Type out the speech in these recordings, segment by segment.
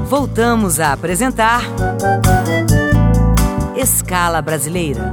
Voltamos a apresentar Escala Brasileira.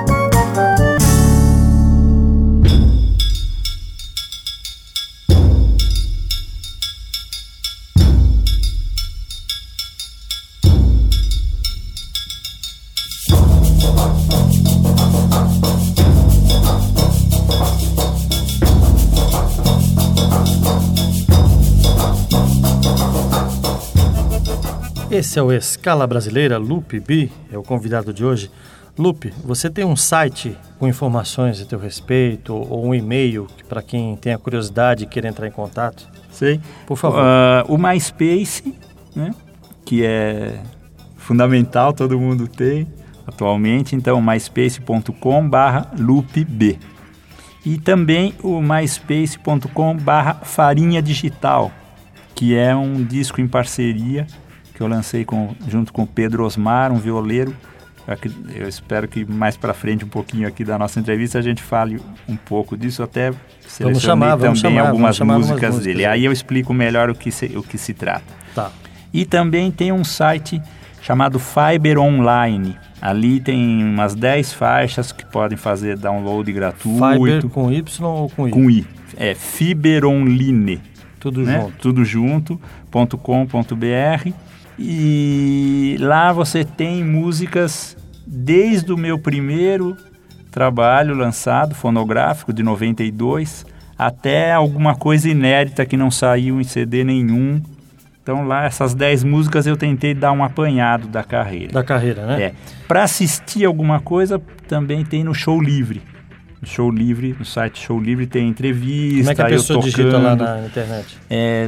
Esse é o Escala Brasileira, Lupe B, é o convidado de hoje. Lupe, você tem um site com informações a teu respeito ou um e-mail para quem tem a curiosidade e queira entrar em contato? Sei. Por favor. O MySpace, né, que é fundamental, todo mundo tem atualmente, então myspace.com/lupeb. E também o myspace.com/farinha digital, que é um disco em parceria que eu lancei junto com o Pedro Osmar, um violeiro. Eu espero que mais para frente, um pouquinho aqui da nossa entrevista, a gente fale um pouco disso, até selecionei algumas músicas dele. Aí eu explico melhor o que se trata. Tá. E também tem um site chamado Fiber Online. Ali tem umas 10 faixas que podem fazer download gratuito. Fiber com Y ou com I? Com I. É Fiberonline. Tudo né? junto. Tudo junto.com.br. E lá você tem músicas desde o meu primeiro trabalho lançado, fonográfico, de 92, até alguma coisa inédita que não saiu em CD nenhum. Então lá, essas 10 músicas eu tentei dar um apanhado da carreira. Da carreira, né? É. Para assistir alguma coisa, também tem no Show Livre. No site Show Livre tem entrevista. Como é que a pessoa digita lá na internet? É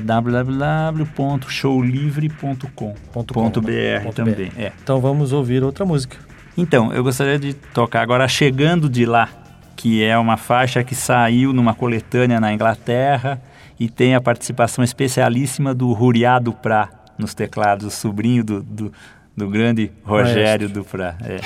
www.showlivre.com.br também. É. Então vamos ouvir outra música. Então, eu gostaria de tocar agora Chegando de Lá, que é uma faixa que saiu numa coletânea na Inglaterra e tem a participação especialíssima do Ruriá Duprá nos teclados, o sobrinho do grande Rogério Duprá. É.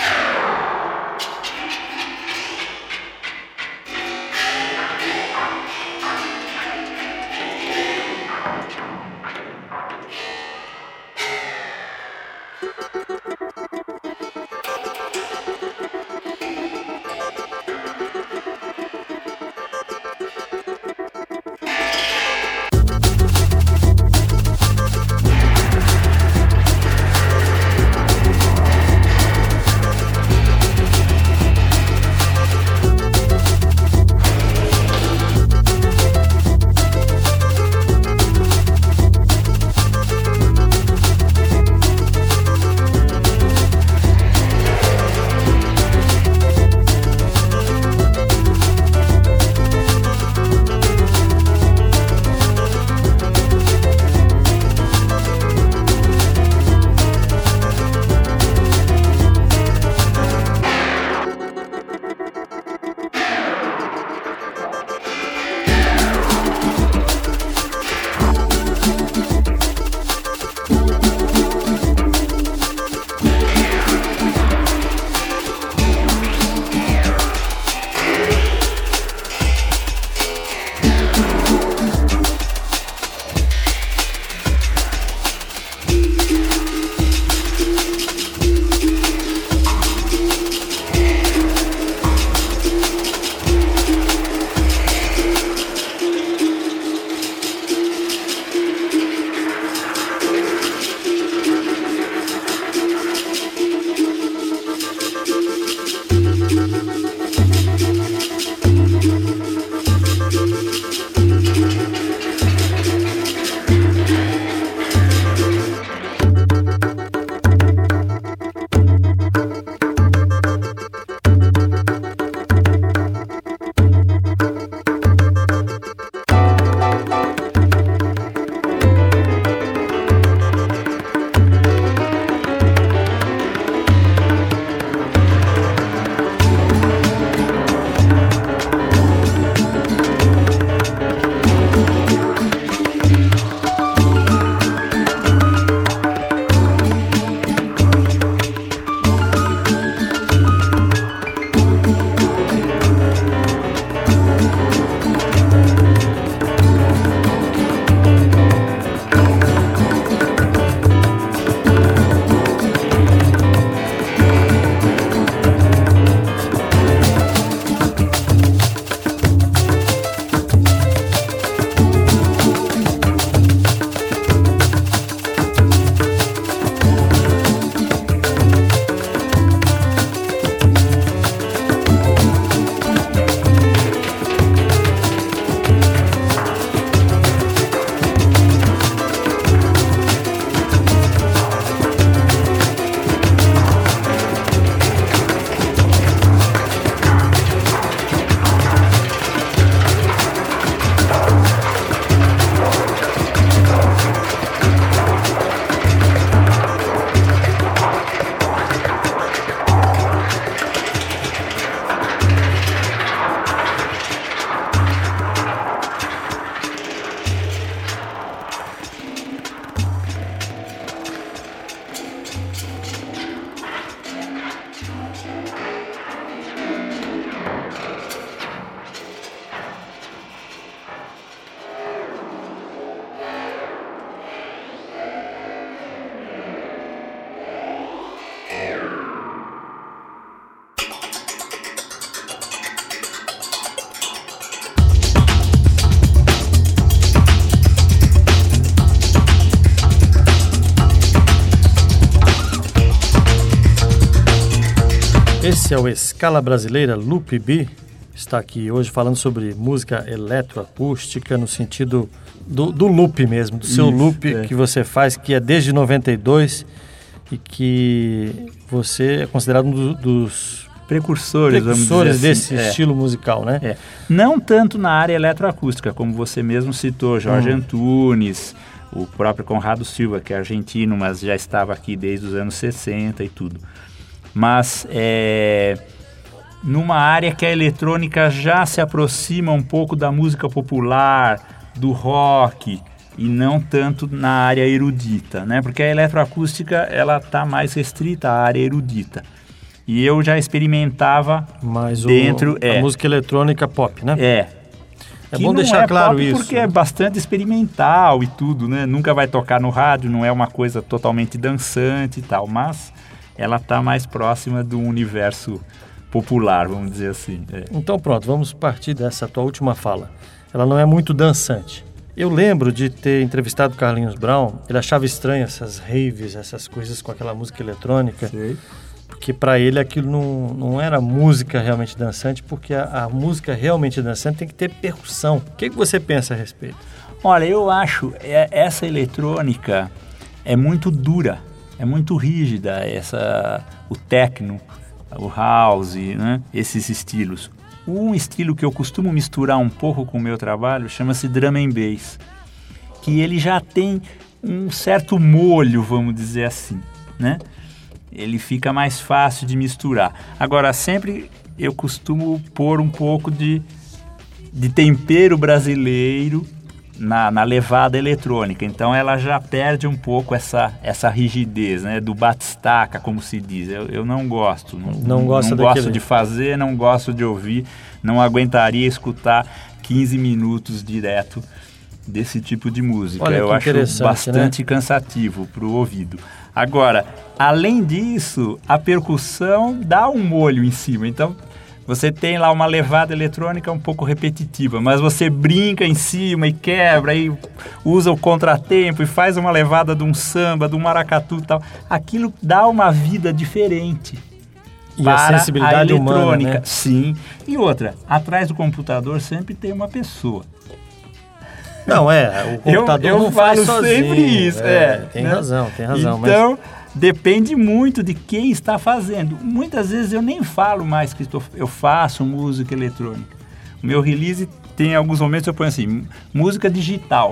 Esse é o Escala Brasileira Loop B. Está aqui hoje falando sobre música eletroacústica no sentido do loop mesmo, do seu loop que você faz, que é desde 92 e que você é considerado um dos precursores vamos dizer assim, desse estilo musical, né? Não tanto na área eletroacústica, como você mesmo citou, Jorge Antunes, o próprio Conrado Silva, que é argentino, mas já estava aqui desde os anos 60 e tudo. Mas numa área que a eletrônica já se aproxima um pouco da música popular, do rock, e não tanto na área erudita, né? Porque a eletroacústica ela está mais restrita à área erudita. E eu já experimentava mais dentro... a música eletrônica pop, né? É bom deixar claro isso. Porque é bastante experimental e tudo, né? Nunca vai tocar no rádio, não é uma coisa totalmente dançante e tal, mas ela está mais próxima do universo popular, vamos dizer assim. Então pronto, vamos partir dessa tua última fala. Ela não é muito dançante. Eu lembro de ter entrevistado o Carlinhos Brown, ele achava estranho essas raves, essas coisas com aquela música eletrônica. Sei. Porque para ele aquilo não era música realmente dançante, porque a música realmente dançante tem que ter percussão. O que você pensa a respeito? Olha, eu acho essa eletrônica é muito dura, é muito rígida, o techno, o house, né? Esses estilos. Um estilo que eu costumo misturar um pouco com o meu trabalho chama-se drum and bass, que ele já tem um certo molho, vamos dizer assim, né? Ele fica mais fácil de misturar. Agora, sempre eu costumo pôr um pouco de tempero brasileiro na levada eletrônica. Então, ela já perde um pouco essa rigidez, né? Do batistaca, como se diz. Eu não gosto. Não gosto de fazer, não gosto de ouvir. Não aguentaria escutar 15 minutos direto desse tipo de música. Olha, eu acho bastante né? cansativo para o ouvido. Agora, além disso, a percussão dá um molho em cima. Então, você tem lá uma levada eletrônica um pouco repetitiva, mas você brinca em cima e quebra, e usa o contratempo e faz uma levada de um samba, de um maracatu e tal. Aquilo dá uma vida diferente. E para a sensibilidade a eletrônica. Humana, né? Sim. E outra, atrás do computador sempre tem uma pessoa. Não, o computador eu não faz falo sozinho. Sempre isso. Tem né? razão. Então, depende muito de quem está fazendo. Muitas vezes eu nem falo mais que eu faço música eletrônica. O meu release tem alguns momentos eu ponho assim, música digital.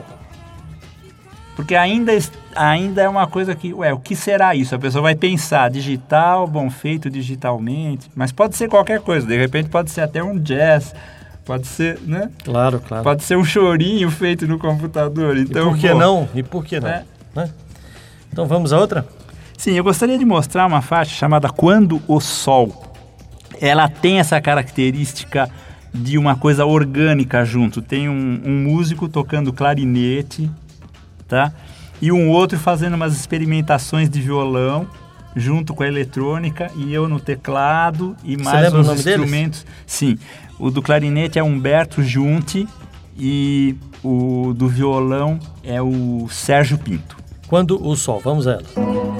Porque ainda é uma coisa que, o que será isso? A pessoa vai pensar, digital, bom, feito digitalmente, mas pode ser qualquer coisa, de repente pode ser até um jazz, pode ser, né? Claro. Pode ser um chorinho feito no computador. Então, E por que não? Né? Então vamos a outra? Sim, eu gostaria de mostrar uma faixa chamada Quando o Sol. Ela tem essa característica de uma coisa orgânica junto. Tem um músico tocando clarinete, tá? E um outro fazendo umas experimentações de violão junto com a eletrônica, e eu no teclado e mais uns instrumentos. Deles? Sim, o do clarinete é Humberto Junti e o do violão é o Sérgio Pinto. Quando o Sol, vamos a ela.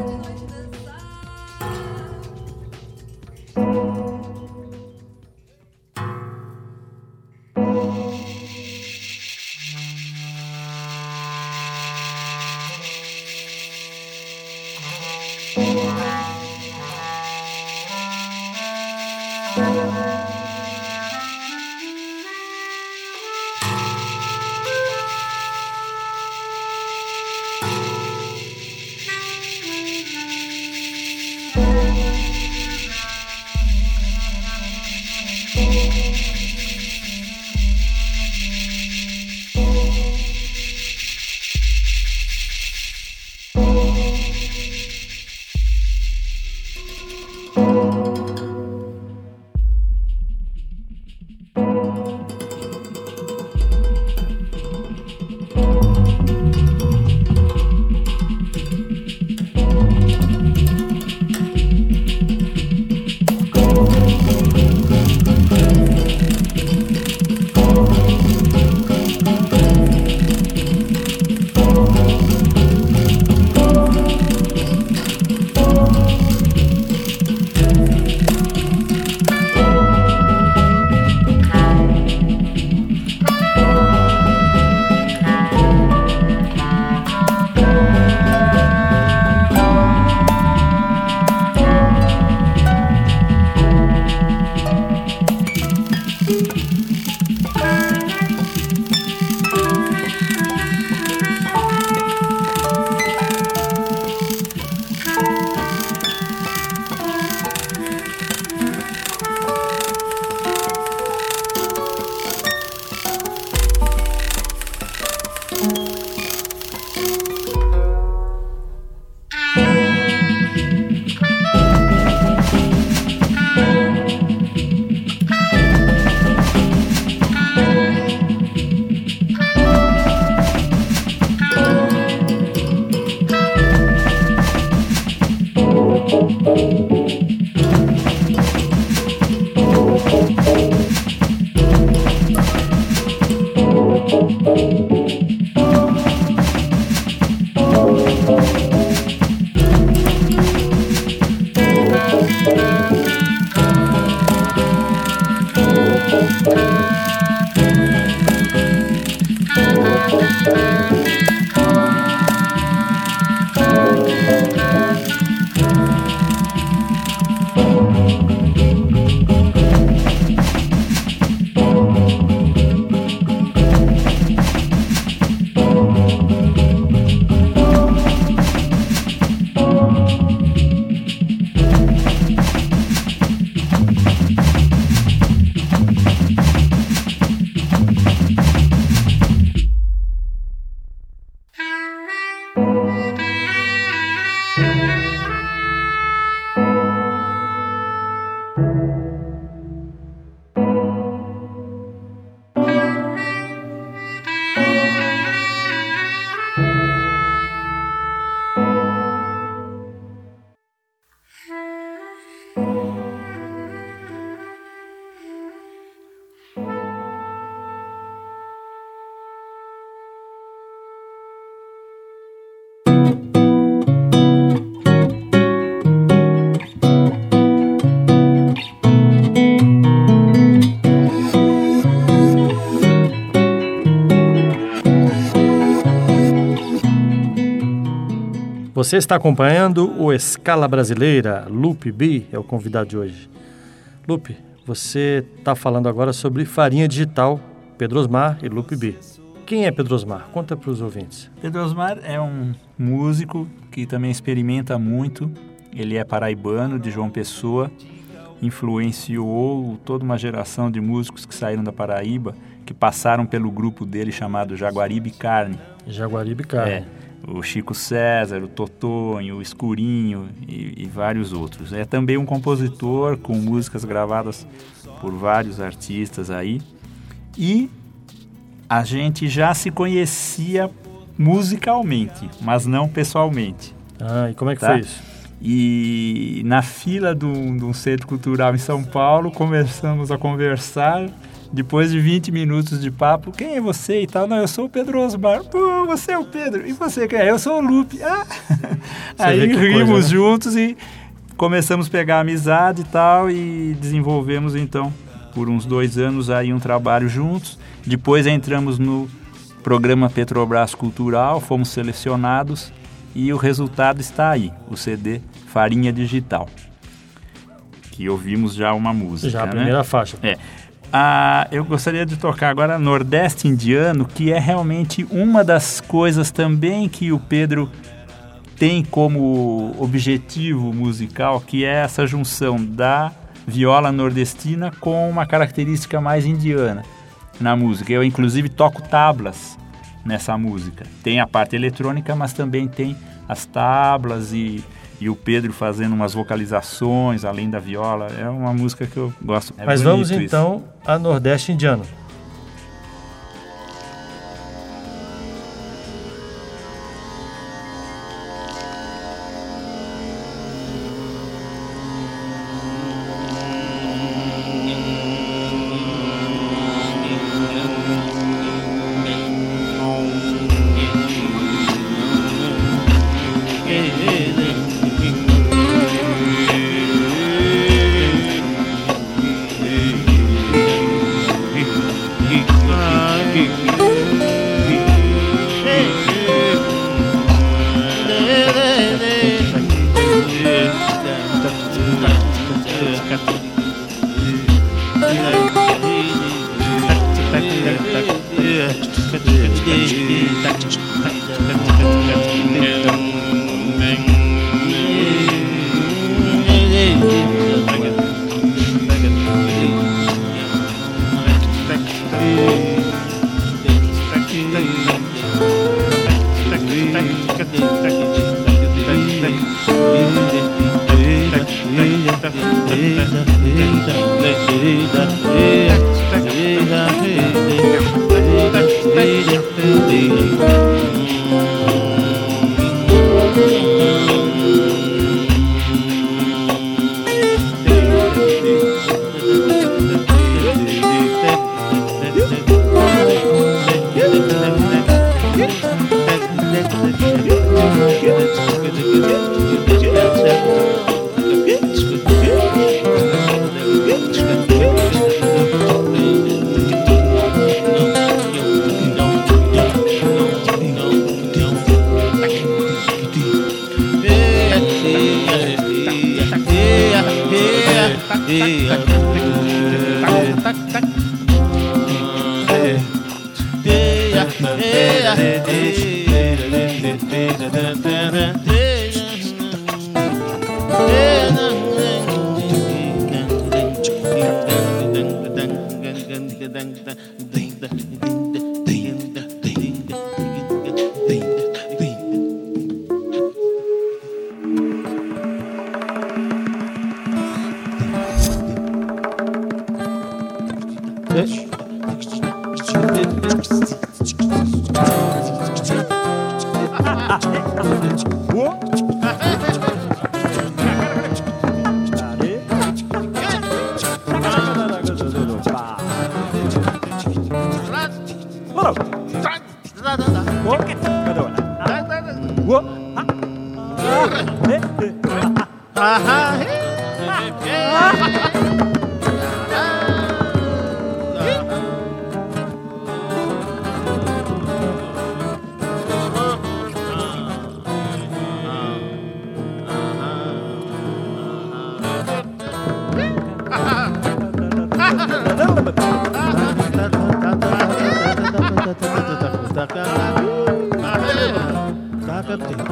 Você está acompanhando o Escala Brasileira. Lupe B é o convidado de hoje. Lupe, você está falando agora sobre farinha digital, Pedro Osmar e Lupe B. Quem é Pedro Osmar? Conta para os ouvintes. Pedro Osmar é um músico que também experimenta muito. Ele é paraibano, de João Pessoa. Influenciou toda uma geração de músicos que saíram da Paraíba, que passaram pelo grupo dele chamado Jaguaribe Carne. Jaguaribe Carne. O Chico César, o Totonho, o Escurinho e vários outros. É também um compositor com músicas gravadas por vários artistas aí. E a gente já se conhecia musicalmente, mas não pessoalmente. Ah, e como é que foi isso? E na fila de um centro cultural em São Paulo, começamos a conversar. Depois de 20 minutos de papo, quem é você e tal? Não, eu sou o Pedro Osmar. Pô, você é o Pedro. E você quem é? Eu sou o Lupe. Ah! Aí rimos juntos e começamos a pegar amizade e tal e desenvolvemos então por uns 2 anos aí um trabalho juntos. Depois entramos no programa Petrobras Cultural, fomos selecionados e o resultado está aí, o CD Farinha Digital, que ouvimos já uma música. Já a primeira faixa. Eu gostaria de tocar agora Nordeste Indiano, que é realmente uma das coisas também que o Pedro tem como objetivo musical, que é essa junção da viola nordestina com uma característica mais indiana na música. Eu, inclusive, toco tablas nessa música. Tem a parte eletrônica, mas também tem as tablas e o Pedro fazendo umas vocalizações além da viola. É uma música que eu gosto. Mas vamos então a Nordeste Indiano.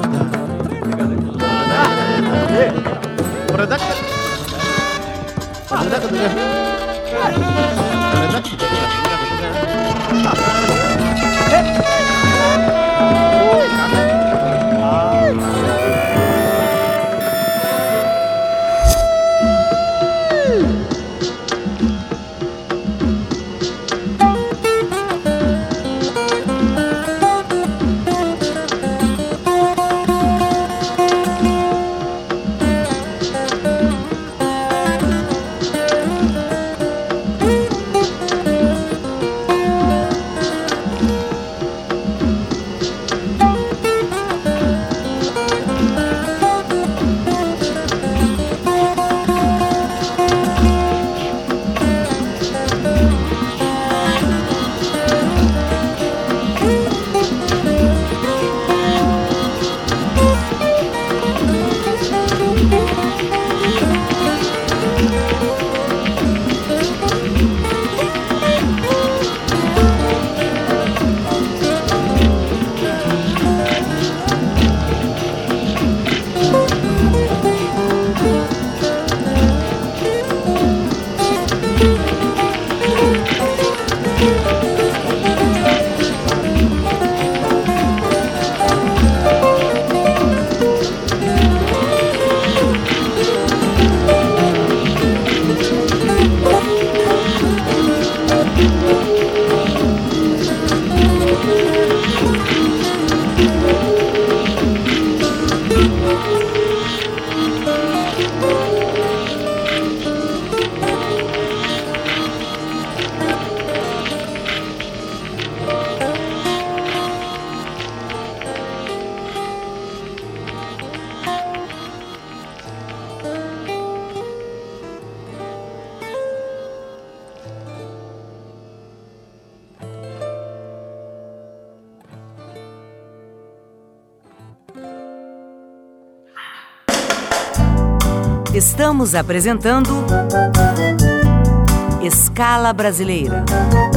Estamos apresentando Escala Brasileira.